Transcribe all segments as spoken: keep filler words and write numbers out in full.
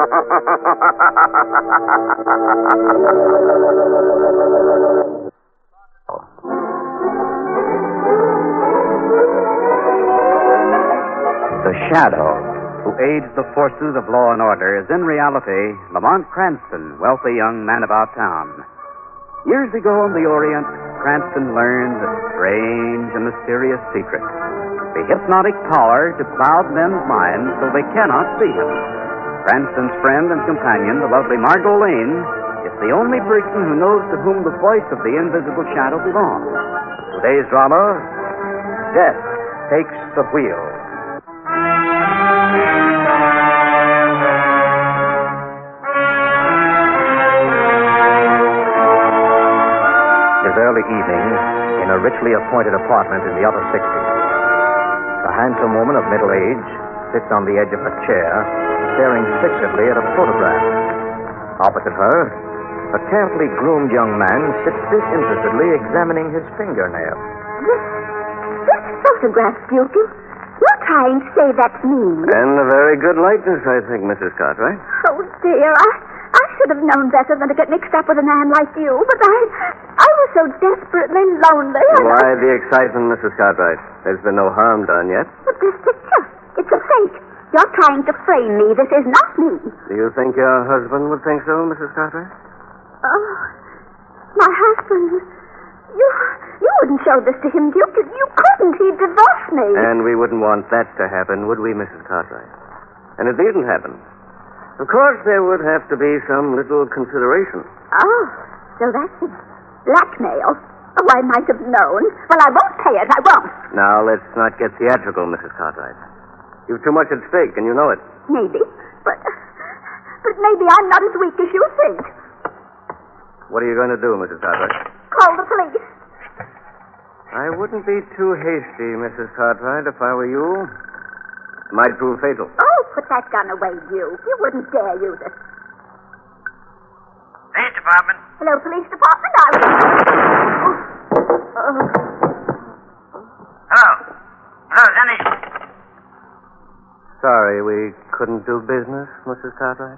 The Shadow, who aids the forces of law and order, is in reality Lamont Cranston, wealthy young man about town. Years ago in the Orient, Cranston learned a strange and mysterious secret. The hypnotic power to cloud men's minds so they cannot see him. Cranston's friend and companion, the lovely Margot Lane, is the only person who knows to whom the voice of the invisible shadow belongs. Today's drama, Death Takes the Wheel. Early evening in a richly appointed apartment in the upper sixties. A handsome woman of middle age sits on the edge of a chair, staring fixedly at a photograph. Opposite her, a carefully groomed young man sits disinterestedly examining his fingernail. This, this photograph, Duke, you're trying to say that's me. And a very good likeness, I think, Missus Cartwright. Oh, dear, I, I should have known better than to get mixed up with a man like you, but I, I was so desperately lonely. Why the excitement, Missus Cartwright? There's been no harm done yet. But this picture, it's a fake. You're trying to frame me. This is not me. Do you think your husband would think so, Missus Cartwright? Oh, my husband. You, you wouldn't show this to him, Duke. You couldn't. He'd divorce me. And we wouldn't want that to happen, would we, Missus Cartwright? And it needn't happen. Of course, there would have to be some little consideration. Oh, so that's it. Blackmail. Oh, I might have known. Well, I won't pay it. I won't. Now, let's not get theatrical, Missus Cartwright. You've too much at stake, and you know it. Maybe. But, but maybe I'm not as weak as you think. What are you going to do, Missus Cartwright? Call the police. I wouldn't be too hasty, Missus Cartwright, if I were you. It might prove fatal. Oh, put that gun away, you. You wouldn't dare use it. Police department. Hello, police department. I was... Oh. Oh. Hello. Hello, Denny. Sorry, we couldn't do business, Missus Cartwright.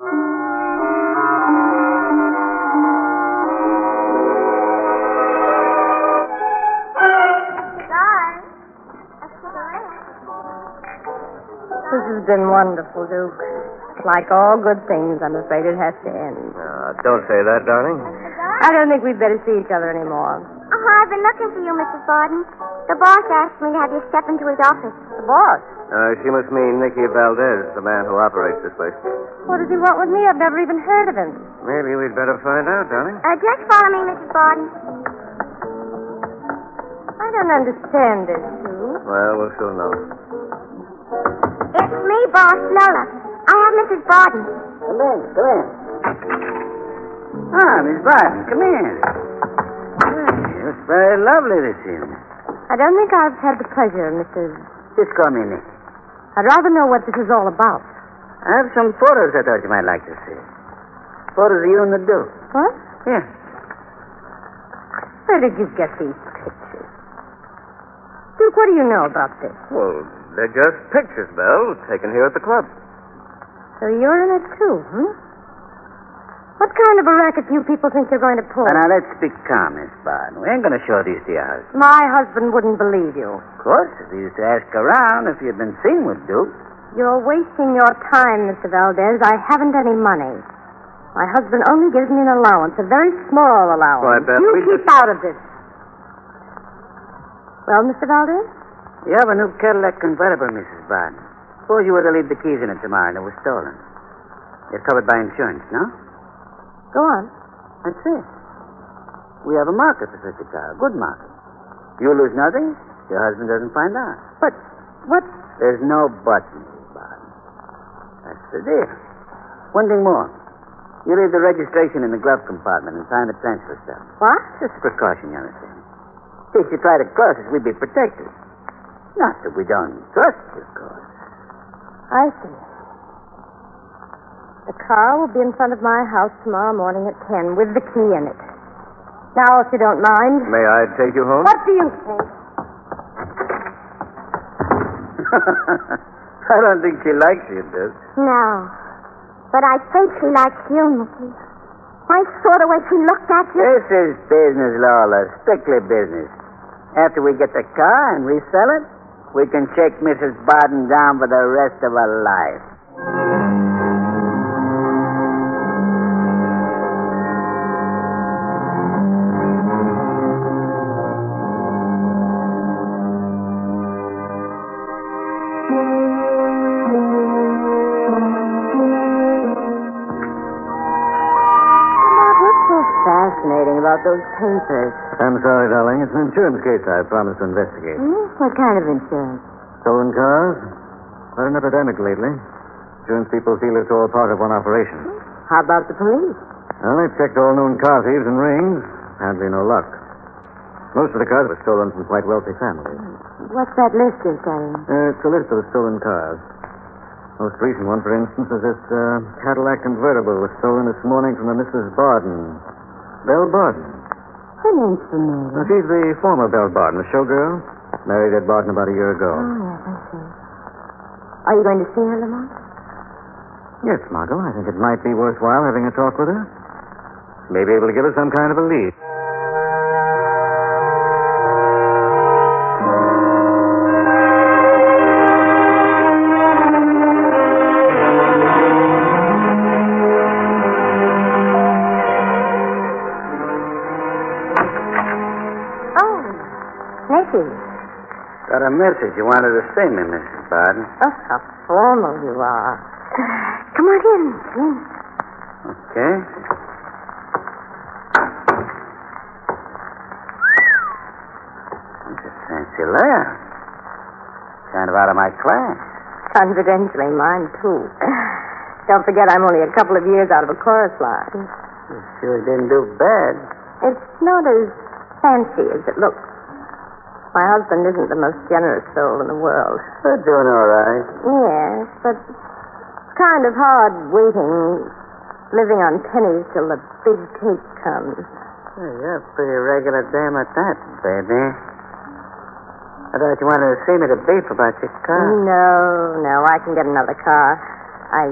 This has been wonderful, Duke. Like all good things, I'm afraid it has to end. Uh, don't say that, darling. I don't think we'd better see each other anymore. Oh, I've been looking for you, Missus Borden. The boss asked me to have you step into his office. The boss? Uh, she must mean Nicky Valdez, the man who operates this place. What does he want with me? I've never even heard of him. Maybe we'd better find out, darling. Uh, just follow me, Missus Borden. I don't understand this, Duke. Well, we'll soon know. It's me, boss, Lola. I have Missus Borden. Come in, come in. Ah, Miss Borden, come in. Ah, it's very lovely this evening. I don't think I've had the pleasure, Missus Just call me Nick. I'd rather know what this is all about. I have some photos I thought you might like to see. Photos of you and the Duke. What? Yeah. Where did you get these pictures? Duke, what do you know about this? Well, they're just pictures, Belle, taken here at the club. So you're in it, too, hmm? What kind of a racket do you people think you're going to pull? Now, let's be calm, Miss Borden. We ain't going to show these to your husband. My husband wouldn't believe you. Of course, if he used to ask around if you'd been seen with Duke. You're wasting your time, Mister Valdez. I haven't any money. My husband only gives me an allowance, a very small allowance. Why, Beth, you we keep just... out of this. Well, Mister Valdez? You have a new Cadillac convertible, Missus Borden. Suppose you were to leave the keys in it tomorrow and it was stolen. You're covered by insurance, no? Go on. That's it. We have a market for such a car, a good market. You lose nothing, your husband doesn't find out. But what? There's no but, Missus Borden. That's the deal. One thing more. You leave the registration in the glove compartment and sign the transfer stuff. What? Just a precaution, you understand. In case you try to cross us, we'd be protected. Not that we don't trust you, of course. I see. The car will be in front of my house tomorrow morning at ten with the key in it. Now, if you don't mind. May I take you home? What do you think? I don't think she likes you, does. No. But I think she likes you, Nicky. I saw the way she looked at you. This is business, Lola. Strictly business. After we get the car and resell it, we can shake Missus Barden down for the rest of her life. Fascinating about those papers. I'm sorry, darling. It's an insurance case I promised to investigate. Hmm? What kind of insurance? Stolen cars? Quite an epidemic lately. Insurance people feel it's all part of one operation. How about the police? Well, they've checked all known car thieves and rings. Apparently no luck. Most of the cars were stolen from quite wealthy families. What's that list you're saying? Uh, it's a list of the stolen cars. Most recent one, for instance, is this uh, Cadillac convertible was stolen this morning from a Missus Barden. Belle Barden. Her name's familiar. Now, she's the former Belle Barden, the showgirl. Married Ed Barton about a year ago. Oh, yes, I see. Are you going to see her, Lamont? Yes, Margot. I think it might be worthwhile having a talk with her. She may be able to give us some kind of a lead. Got a message you wanted to see me, Missus Barden. Oh, how formal you are. Come on in. in. Okay. That's a fancy layout. Kind of out of my class. Confidentially, mine, too. Don't forget I'm only a couple of years out of a chorus line. You sure didn't do bad. It's not as fancy as it looks. My husband isn't the most generous soul in the world. We're doing all right. Yes, but it's kind of hard waiting, living on pennies till the big cake comes. Well, you're a pretty regular dame at that, baby. I thought you wanted to see me to beef about your car. No, no, I can get another car. I...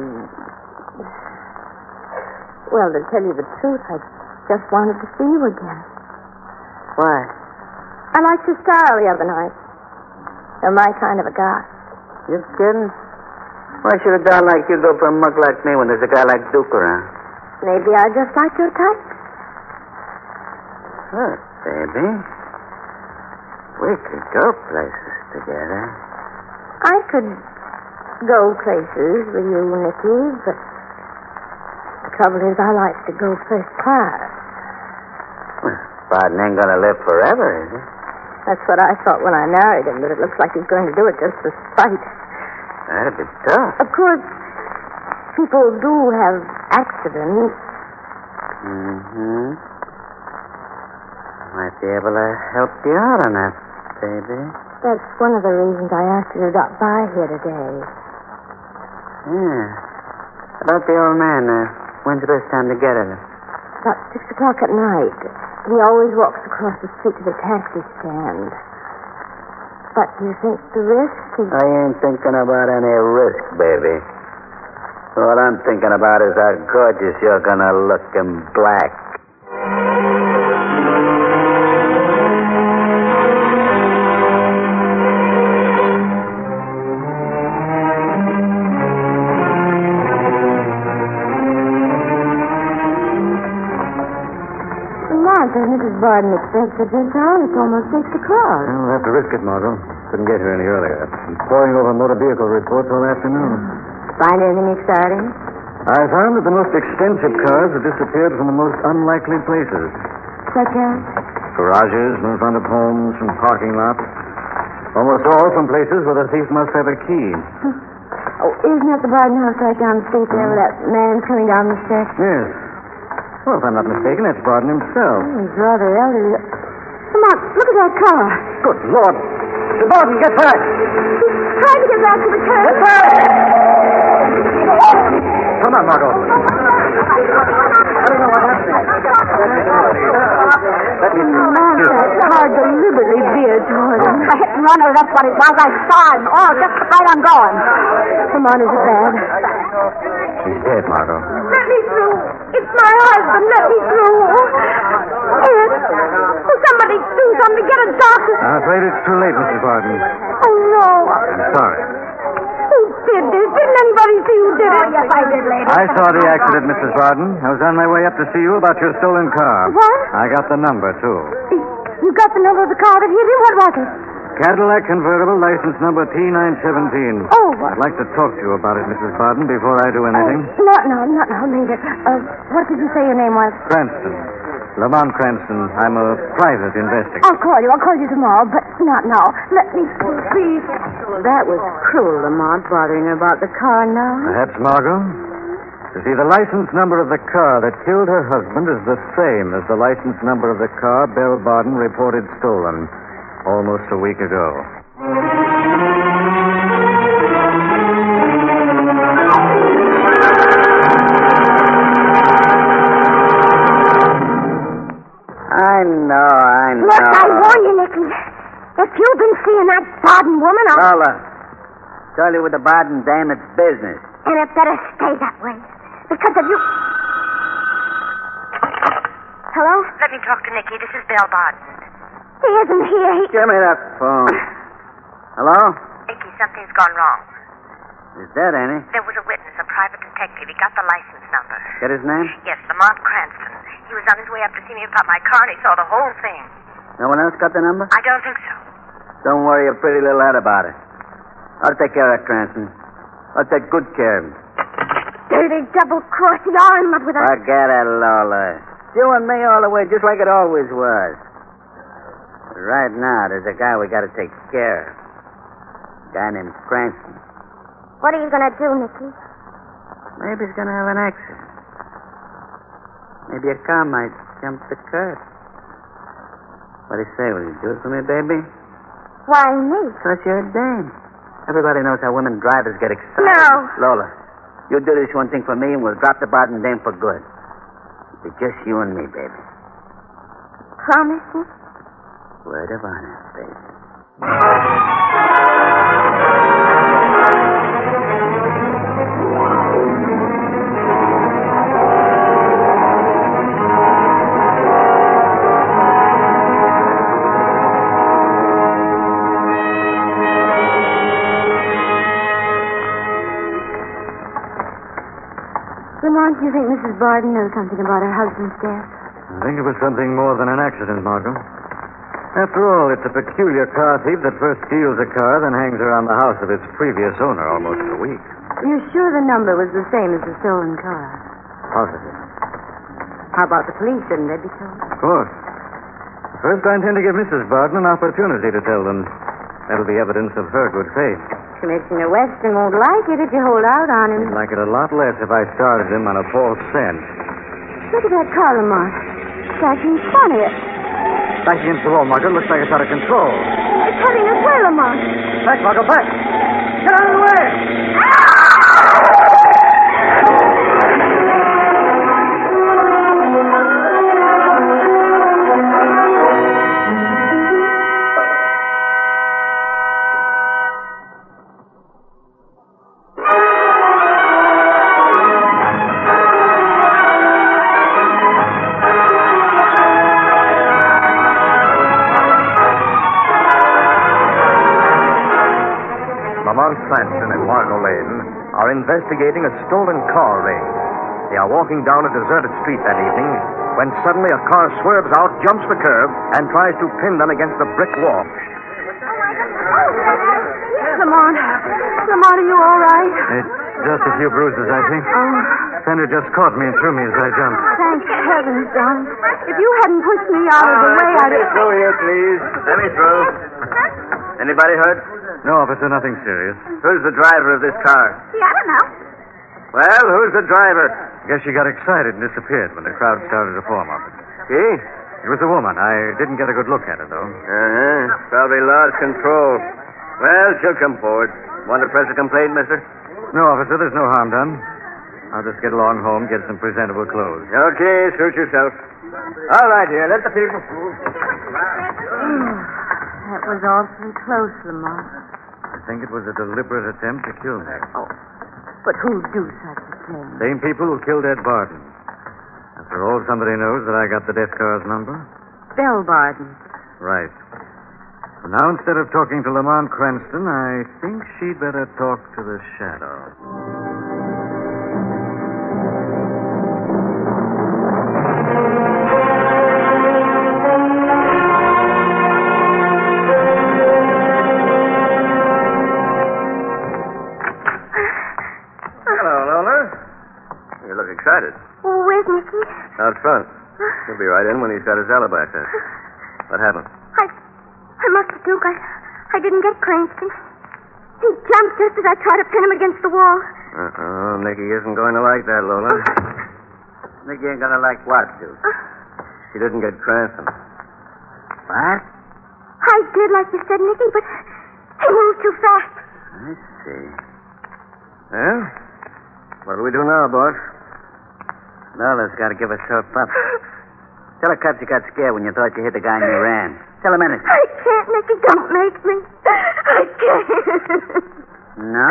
Well, to tell you the truth, I just wanted to see you again. Why? I liked your style the other night. You're my kind of a guy. You kidding? Why should a guy like you go for a mug like me when there's a guy like Duke around? Maybe I just like your type. Look, baby. We could go places together. I could go places with you, Nicky, but the trouble is I like to go first class. Well, Barden ain't gonna live forever, is he? That's what I thought when I married him, but it looks like he's going to do it just for spite. That'd be tough. Of course, people do have accidents. Mm-hmm. Might be able to help you out on that, baby. That's one of the reasons I asked you to drop by here today. Yeah. About the old man, uh, when's the best time to get at him? About six o'clock at night. He always walks across the street to the taxi stand. But do you think the risk is... I ain't thinking about any risk, baby. All I'm thinking about is how gorgeous you're gonna look in black. Does Missus Barden expect us in town? It's almost six o'clock. Well, we'll have to risk it, Margot. Couldn't get here any earlier. I'm poring over motor vehicle reports all afternoon. Find anything exciting? I found that the most expensive cars have disappeared from the most unlikely places. Such as? Garages, in front of homes, from parking lots. Almost all from places where the thief must have a key. Oh, isn't that the Barden house right down the street there with that man coming down the steps? Yes. Well, if I'm not mistaken, that's Barden himself. Oh, he's rather elderly. Come on, look at that car. Good Lord. Mister Barden, get back! He's trying to get back to the curb. Get back! Come on, Margot. I don't know what happened. Let me... Lamont, that car deliberately veered toward him. A hit and runner, that's what it was. I saw him. Oh, just right on going. Come on, is it bad? He's dead, Margot. Let me through. It's my husband. Let me through. Ed, will somebody do something? Get a doctor. I'm afraid it's too late, Missus Barton. Oh, no. I'm sorry. Who did this? Didn't anybody see who did it? Oh, yes, I did, lady. I saw the accident, Missus Barton. I was on my way up to see you about your stolen car. What? I got the number, too. You got the number of the car that hit him? What was it? Cadillac convertible, license number T nine seventeen. Oh. I'd like to talk to you about it, Missus Barton, before I do anything. Oh, not now, not now, later. Uh, what did you say your name was? Cranston. Lamont Cranston. I'm a private investigator. I'll call you. I'll call you tomorrow, but not now. Let me, please. That was cruel, Lamont, bothering her about the car now. Perhaps, Margot? You see, the license number of the car that killed her husband is the same as the license number of the car Belle Barton reported stolen almost a week ago. I know, I know. Look, I warn you, Nicky. If you've been seeing that Barton woman, I'll... Lola, tell you with the Barton dame, it's business. And it better stay that way. Because of you... Hello? Let me talk to Nicky. This is Belle Barton. He isn't here. He... Give me that phone. Hello? Nicky, something's gone wrong. Is that any? There was a witness, a private detective. He got the license number. Get his name? Yes, Lamont Cranston. He was on his way up to see me about my car, and he saw the whole thing. No one else got the number? I don't think so. Don't worry your pretty little head about it. I'll take care of it, Cranston. I'll take good care of him. Dirty double-cross. You're in love with her. Forget it, Lola. You and me all the way, just like it always was. But right now, there's a guy we got to take care of. A guy named Cranston. What are you going to do, Nicky? Maybe he's going to have an accident. Maybe a car might jump the curb. What do you say? Will you do it for me, baby? Why, me? Because you're a dame. Everybody knows how women drivers get excited. No. Lola, you do this one thing for me, and we'll drop the Barton dame for good. It's just you and me, baby. Promise me? Word of honor, baby. Lamont, do you think Missus Barton knows something about her husband's death? I think it was something more than an accident, Margot. After all, it's a peculiar car thief that first steals a car, then hangs around the house of its previous owner almost a week. You're sure the number was the same as the stolen car? Positive. How about the police? Shouldn't they be told? Of course. First, I intend to give Missus Barton an opportunity to tell them. That'll be evidence of her good faith. Commissioner Weston won't like it if you hold out on him. He'd like it a lot less if I started him on a false scent. Look at that car, Lamont. Flashing funny. Back against the wall, Margot. Looks like it's out of control. It's heading this way, Lamont. Back, Margot, back. Get out of the way. Lamont Cranston and Margot Lane are investigating a stolen car ring. They are walking down a deserted street that evening when suddenly a car swerves out, jumps the curb, and tries to pin them against a brick wall. Lamont. Lamont, are you all right? It's just a few bruises, I think. Oh, Fender just caught me and threw me as I jumped. thank heavens, Don. If you hadn't pushed me out of the way, I'd have... Through here, please. Let me through. Anybody hurt? No, officer, nothing serious. Who's the driver of this car? Gee, I don't know. Well, who's the driver? Guess she got excited and disappeared when the crowd started to form up. She? It was a woman. I didn't get a good look at her, though. Uh-huh. Probably lost control. Well, she'll come forward. Want to press a complaint, mister? No, officer, there's no harm done. I'll just get along home, get some presentable clothes. Okay, suit yourself. All right, here. Let the people move. That was awfully close, Lamont. I think it was a deliberate attempt to kill me. Oh, but who'd do such a same. Same people who killed Ed Barton. After all, somebody knows that I got the death car's number. Belle Barton. Right. So now, instead of talking to Lamont Cranston, I think she'd better talk to the Shadow. Hello, Lola. You look excited. Oh, where's Nicky? Out front. He'll be right in when he's got his alibi test. What happened? I, I must have Duke. I, I didn't get Cranston. He jumped just as I tried to pin him against the wall. Uh-oh. Nicky isn't going to like that, Lola. Nicky ain't gonna like what, Duke? She didn't get Cranston. What? I did like you said, Nicky, but he moved too fast. I see. Well, what do we do now, boss? Lola's got to give herself up. Tell her cops you got scared when you thought you hit the guy and you ran. Tell him anything. I can't, Nicky. Don't make me. I can't. No?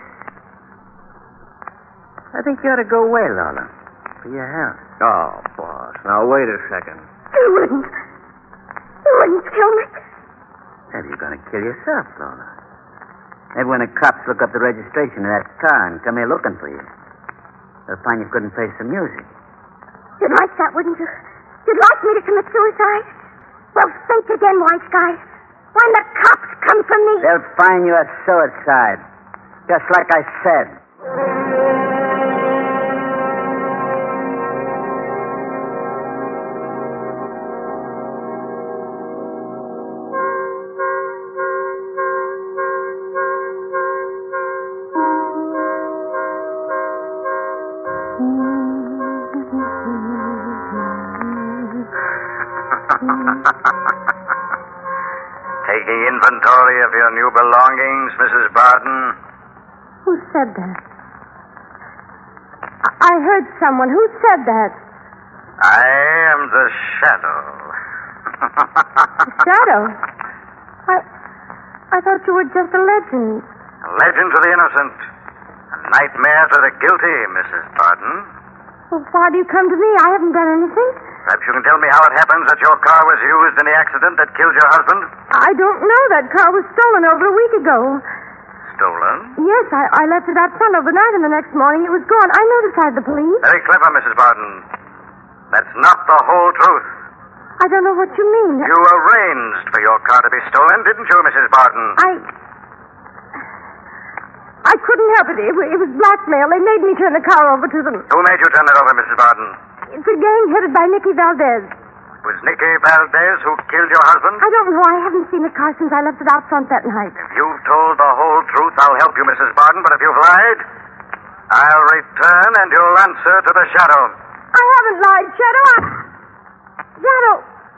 I think you ought to go away, Lola. For your health. Oh, boss. Now, wait a second. You wouldn't. You wouldn't kill me. Maybe you're going to kill yourself, Lola. Maybe when the cops look up the registration of that car and come here looking for you, they'll find you couldn't face the music. You'd like that, wouldn't you? You'd like me to commit suicide? Well, think again, wise guy. When the cops come for me... They'll find you a suicide. Just like I said. Taking inventory of your new belongings, Missus Barton? Who said that? I, I heard someone. Who said that? I am the Shadow. Shadow? I, I thought you were just a legend. A legend to the innocent. A nightmare to the guilty, Missus Barton. Well, why do you come to me? I haven't done anything. Perhaps you can tell me how it happens that your car was used in the accident that killed your husband? I don't know. That car was stolen over a week ago. Stolen? Yes, I, I left it out front overnight, and the next morning it was gone. I notified the police. Very clever, Missus Barton. That's not the whole truth. I don't know what you mean. You arranged for your car to be stolen, didn't you, Missus Barton? I... I couldn't help it. It, wa- it was blackmail. They made me turn the car over to them. Who made you turn it over, Missus Barton? It's a gang headed by Nicky Valdez. It was Nicky Valdez who killed your husband? I don't know. I haven't seen the car since I left it out front that night. If you've told the whole truth, I'll help you, Missus Barton. But if you've lied, I'll return and you'll answer to the Shadow. I haven't lied, Shadow. I... Shadow.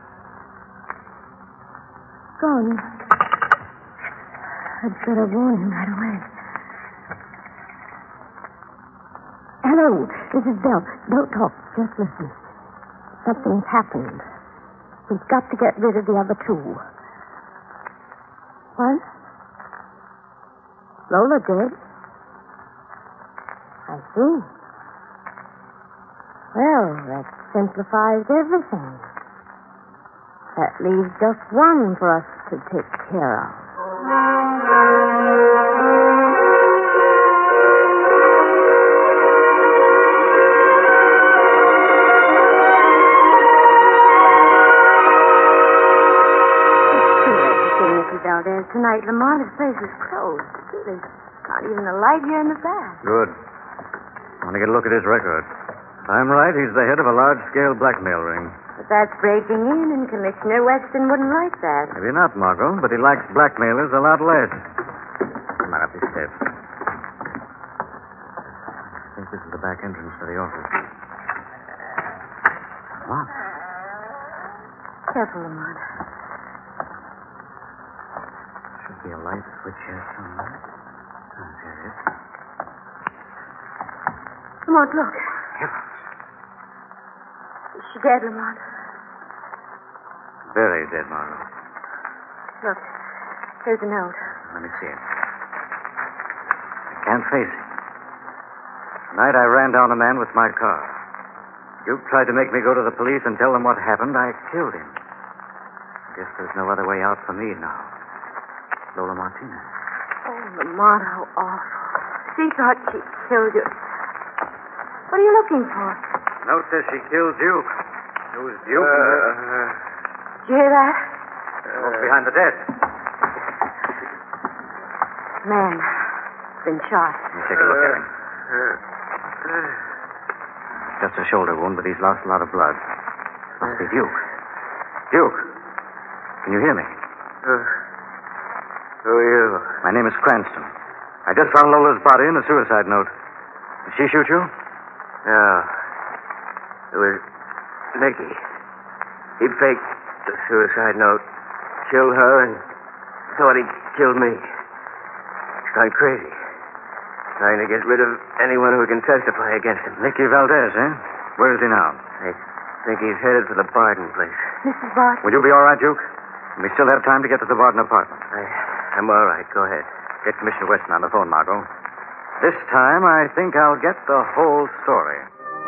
Gone. I'd better warn him right away. Hello, this is Belle. Don't talk. Just listen. Something's happened. We've got to get rid of the other two. What? Lola dead? I see. Well, that simplifies everything. That leaves just one for us to take care of. Valdez tonight. Lamonta's place is closed. There's not even a light here in the back. Good. I want to get a look at his record. If I'm right, he's the head of a large-scale blackmail ring. But that's breaking in, and Commissioner Weston wouldn't like that. Maybe not, Margot, but he likes blackmailers a lot less. Come on up these steps. I think this is the back entrance to the office. What? Careful, Lamont. Should be a light switch here somewhere. Oh, there it is. Lamont, look. Is she dead, Lamont? Very dead, Margot. Look, here's a note. Let me see it. I can't face it. Night I ran down a man with my car. Duke tried to make me go to the police and tell them what happened. I killed him. Guess there's no other way out for me now. Lola Martinez. Oh, Lamont, how awful. She thought she killed you. What are you looking for? Note says she killed Duke. Who's Duke? Uh, Did you hear that? uh, behind the desk. Man, been shot. Let me take a look at him. Just a shoulder wound, but he's lost a lot of blood. Must be Duke. Duke, can you hear me? Uh, who are you? My name is Cranston. I just found Lola's body in a suicide note. Did she shoot you? No. It was Nicky. He faked the suicide note, killed her, and thought he'd killed me. He's gone crazy. Trying to get rid of anyone who can testify against him. Nicky Valdez, eh? Where is he now? I think he's headed for the Barton place. Missus Barton? Will you be all right, Duke? We still have time to get to the Barton apartment. I, I'm all right. Go ahead. Get Commissioner Weston on the phone, Margot. This time, I think I'll get the whole story.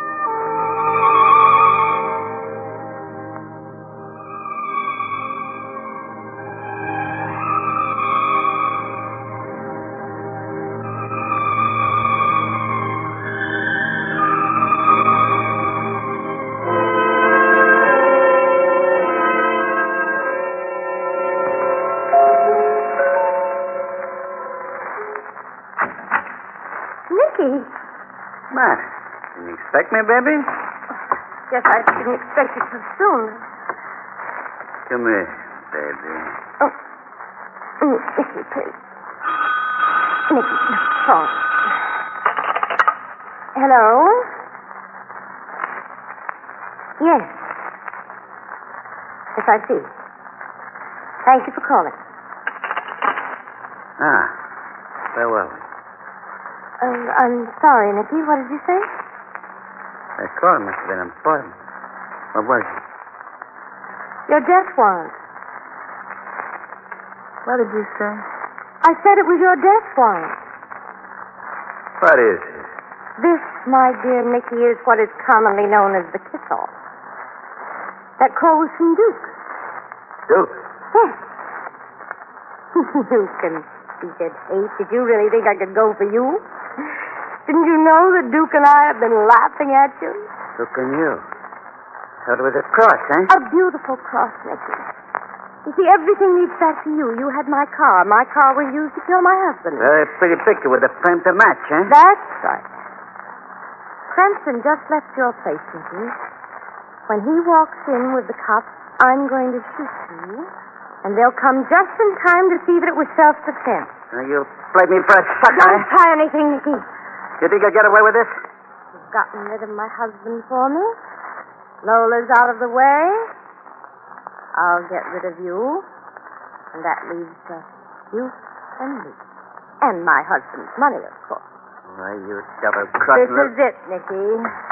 What? Didn't you expect me, baby? Yes, I didn't expect it so soon. Come here, baby. Oh. Mm, Nicky, please. Nicky, no, phone. Hello? Yes. Yes, I see. Thank you for calling. Ah, where were we? Um, I'm sorry, Nicky. What did you say? That call must have been important. What was it? Your death warrant. What did you say? I said it was your death warrant. What is it? This, my dear Nicky, is what is commonly known as the kiss-off. That call was from Duke. Duke? Yes. You can speak at hate. Did you really think I could go for you? Didn't you know that Duke and I have been laughing at you? Duke and you. So it was a cross, eh? A beautiful cross, Nicky. You see, everything leads back to you. You had my car. My car was used to kill my husband. Very pretty picture with a frame to match, eh? That's right. Cranston just left your place, Nicky. When he walks in with the cops, I'm going to shoot you, and they'll come just in time to see that it was self-defense. Now, you played me for a sucker, Don't eh? try anything, Nicky. You think I'll get away with this? You've gotten rid of my husband for me. Lola's out of the way. I'll get rid of you. And that leaves just you and me. And my husband's money, of course. Why, you double-crossing... This is it, Nicky.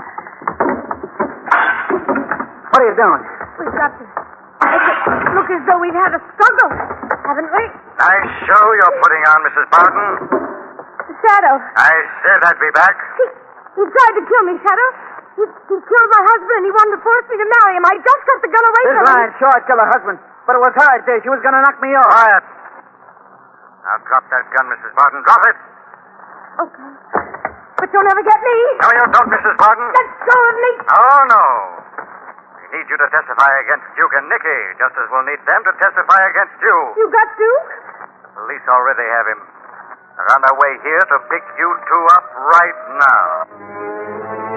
What are you doing? We've got to make it look as though we've had a struggle, haven't we? Nice show you're putting on, Missus Barton. Shadow. I said I'd be back. He, he tried to kill me, Shadow. He, he killed my husband. He wanted to force me to marry him. I just got the gun away This from him. line, sure, I'd kill her husband. But it was her idea. She was going to knock me off. Quiet. Now drop that gun, Missus Barton. Drop it. Okay. But don't ever get me. No, you don't, Missus Barton. Let go of me. Oh, no. We need you to testify against Duke and Nicky, just as we'll need them to testify against you. You got Duke? The police already have him. They're on their way here to pick you two up right now.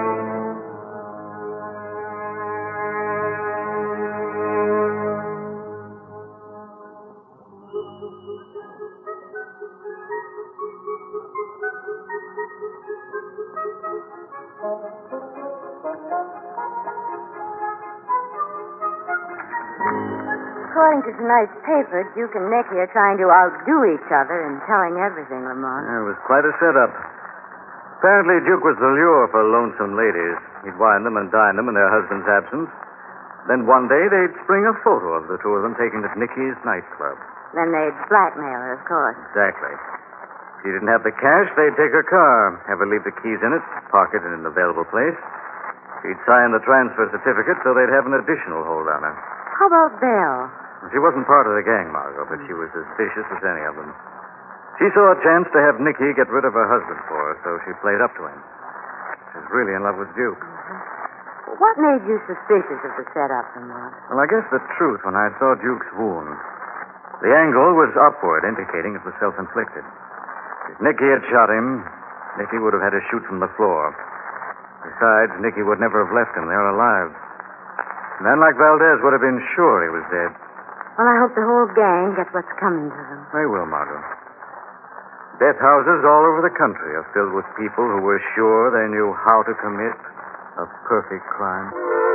According to tonight's paper, Duke and Nicky are trying to outdo each other in telling everything, Lamont. It was quite a setup. Apparently, Duke was the lure for lonesome ladies. He'd wine them and dine them in their husband's absence. Then one day, they'd spring a photo of the two of them taken at Nicky's nightclub. Then they'd blackmail her, of course. Exactly. If she didn't have the cash, they'd take her car, have her leave the keys in it, park it in an available place. She'd sign the transfer certificate so they'd have an additional hold on her. How about Belle? She wasn't part of the gang, Margot, but she was as vicious as any of them. She saw a chance to have Nicky get rid of her husband for her, so she played up to him. She's really in love with Duke. Mm-hmm. What made you suspicious of the setup, Lamont? Well, I guess the truth when I saw Duke's wound. The angle was upward, indicating it was self-inflicted. If Nicky had shot him, Nicky would have had to shoot from the floor. Besides, Nicky would never have left him there alive. A man like Valdez would have been sure he was dead. Well, I hope the whole gang gets what's coming to them. They will, Margot. Death houses all over the country are filled with people who were sure they knew how to commit a perfect crime.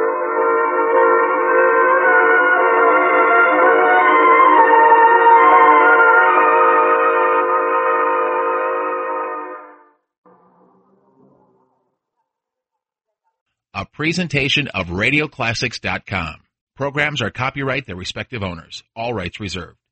A presentation of radio classics dot com. Programs are copyright their respective owners. All rights reserved.